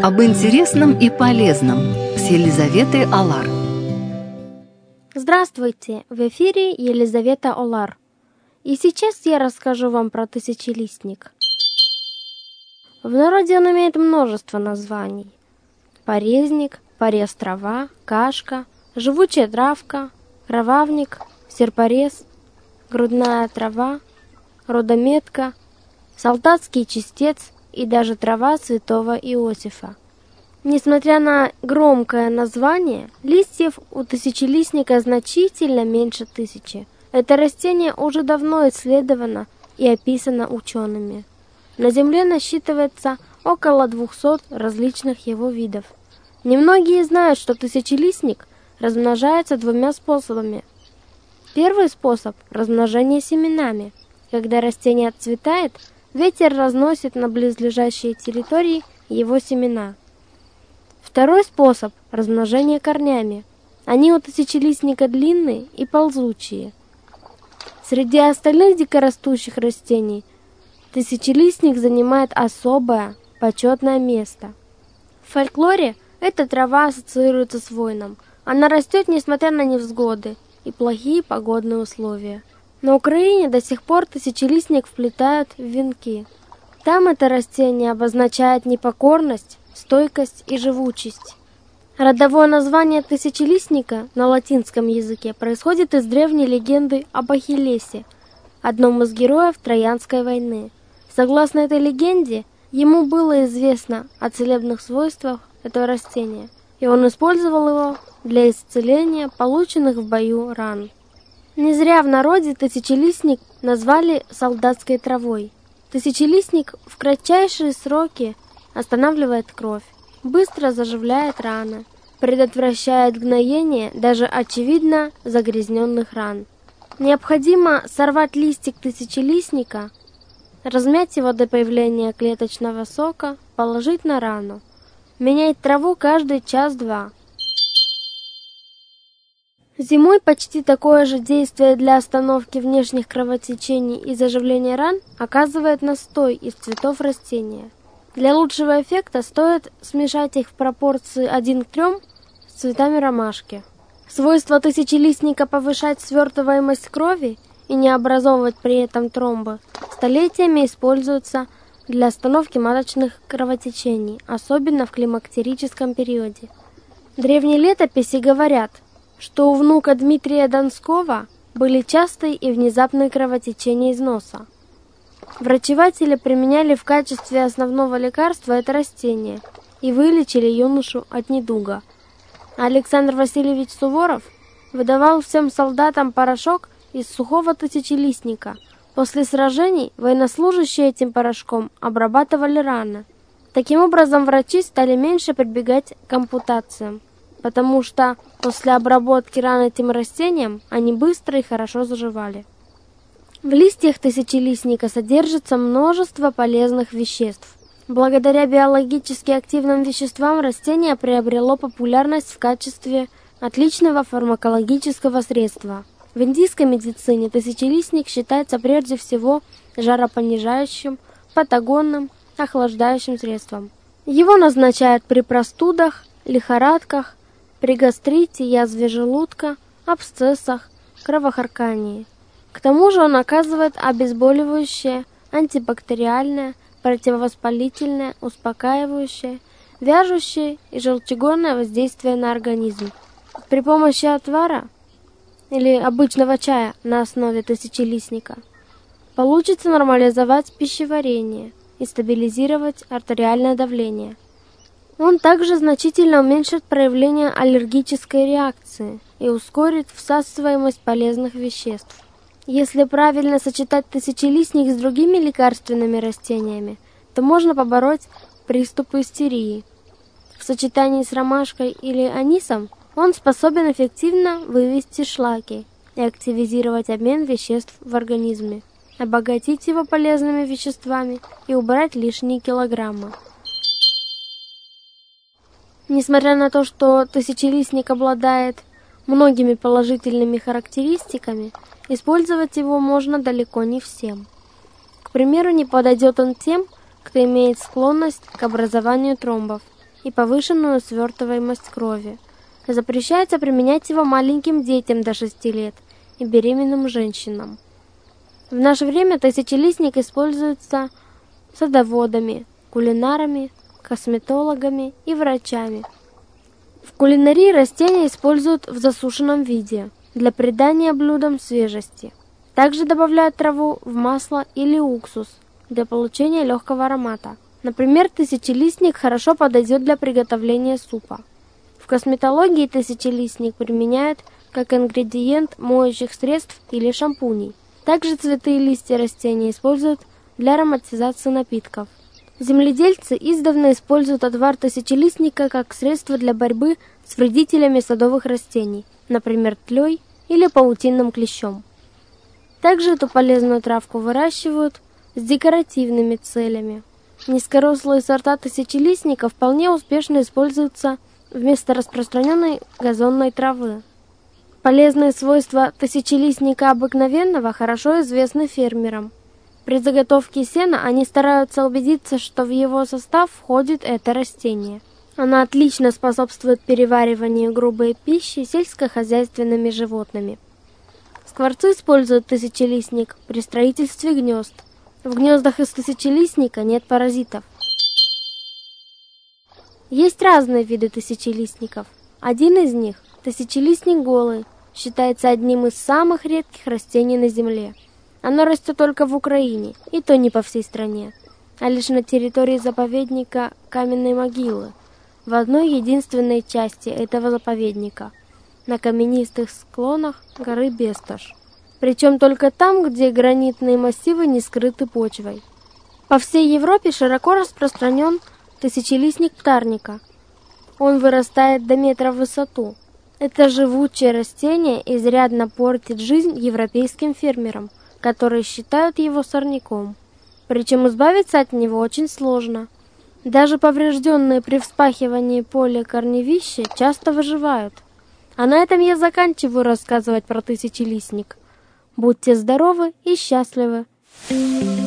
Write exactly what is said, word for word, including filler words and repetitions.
Об интересном и полезном с Елизаветой Олар. Здравствуйте! В эфире Елизавета Олар. И сейчас я расскажу вам про тысячелистник. В народе он имеет множество названий. Порезник, порез трава, кашка, живучая травка, кровавник, серпорез, грудная трава, родометка, солдатский чистец и даже трава святого Иосифа. Несмотря на громкое название, листьев у тысячелистника значительно меньше тысячи. Это растение уже давно исследовано и описано учеными. На Земле насчитывается около двухсот различных его видов. Немногие знают, что тысячелистник размножается двумя способами. Первый способ – размножение семенами. Когда растение отцветает, ветер разносит на близлежащие территории его семена. Второй способ – размножение корнями. Они у тысячелистника длинные и ползучие. Среди остальных дикорастущих растений тысячелистник занимает особое, почетное место. В фольклоре эта трава ассоциируется с воином. Она растет, несмотря на невзгоды и плохие погодные условия. На Украине до сих пор тысячелистник вплетают в венки. Там это растение обозначает непокорность, стойкость и живучесть. Родовое название тысячелистника на латинском языке происходит из древней легенды об Ахиллесе, одном из героев Троянской войны. Согласно этой легенде, ему было известно о целебных свойствах этого растения, и он использовал его для исцеления полученных в бою ран. Не зря в народе тысячелистник назвали солдатской травой. Тысячелистник в кратчайшие сроки останавливает кровь, быстро заживляет раны, предотвращает гноение даже очевидно загрязненных ран. Необходимо сорвать листик тысячелистника, размять его до появления клеточного сока, положить на рану. Менять траву каждый час-два. Зимой почти такое же действие для остановки внешних кровотечений и заживления ран оказывает настой из цветов растения. Для лучшего эффекта стоит смешать их в пропорции один к трем с цветами ромашки. Свойство тысячелистника повышать свертываемость крови и не образовывать при этом тромбы столетиями используется для остановки маточных кровотечений, особенно в климактерическом периоде. Древние летописи говорят, что у внука Дмитрия Донского были частые и внезапные кровотечения из носа. Врачеватели применяли в качестве основного лекарства это растение и вылечили юношу от недуга. Александр Васильевич Суворов выдавал всем солдатам порошок из сухого тысячелистника. После сражений военнослужащие этим порошком обрабатывали раны. Таким образом, врачи стали меньше прибегать к ампутациям, потому что после обработки ран этим растением они быстро и хорошо заживали. В листьях тысячелистника содержится множество полезных веществ. Благодаря биологически активным веществам растение приобрело популярность в качестве отличного фармакологического средства. В индийской медицине тысячелистник считается прежде всего жаропонижающим, патагонным, охлаждающим средством. Его назначают при простудах, лихорадках, при гастрите, язве желудка, абсцессах, кровохаркании. К тому же он оказывает обезболивающее, антибактериальное, противовоспалительное, успокаивающее, вяжущее и желчегонное воздействие на организм. При помощи отвара или обычного чая на основе тысячелистника получится нормализовать пищеварение и стабилизировать артериальное давление. Он также значительно уменьшит проявление аллергической реакции и ускорит всасываемость полезных веществ. Если правильно сочетать тысячелистник с другими лекарственными растениями, то можно побороть приступы истерии. В сочетании с ромашкой или анисом он способен эффективно вывести шлаки и активизировать обмен веществ в организме, обогатить его полезными веществами и убрать лишние килограммы. Несмотря на то, что тысячелистник обладает многими положительными характеристиками, использовать его можно далеко не всем. К примеру, не подойдет он тем, кто имеет склонность к образованию тромбов и повышенную свертываемость крови. Запрещается применять его маленьким детям до шести лет и беременным женщинам. В наше время тысячелистник используется садоводами, кулинарами, косметологами и врачами. В кулинарии растения используют в засушенном виде для придания блюдам свежести. Также добавляют траву в масло или уксус для получения легкого аромата. Например, тысячелистник хорошо подойдет для приготовления супа. В косметологии тысячелистник применяют как ингредиент моющих средств или шампуней. Также цветы и листья растения используют для ароматизации напитков. Земледельцы издавна используют отвар тысячелистника как средство для борьбы с вредителями садовых растений, например, тлей или паутинным клещом. Также эту полезную травку выращивают с декоративными целями. Низкорослые сорта тысячелистника вполне успешно используются вместо распространенной газонной травы. Полезные свойства тысячелистника обыкновенного хорошо известны фермерам. При заготовке сена они стараются убедиться, что в его состав входит это растение. Оно отлично способствует перевариванию грубой пищи сельскохозяйственными животными. Скворцы используют тысячелистник при строительстве гнезд. В гнездах из тысячелистника нет паразитов. Есть разные виды тысячелистников. Один из них, тысячелистник голый, считается одним из самых редких растений на Земле. Оно растет только в Украине, и то не по всей стране, а лишь на территории заповедника Каменной могилы, в одной единственной части этого заповедника, на каменистых склонах горы Бесташ. Причем только там, где гранитные массивы не скрыты почвой. По всей Европе широко распространен тысячелистник птарника. Он вырастает до метра в высоту. Это живучее растение изрядно портит жизнь европейским фермерам, которые считают его сорняком. Причем избавиться от него очень сложно. Даже поврежденные при вспахивании поля корневища часто выживают. А на этом я заканчиваю рассказывать про тысячелистник. Будьте здоровы и счастливы!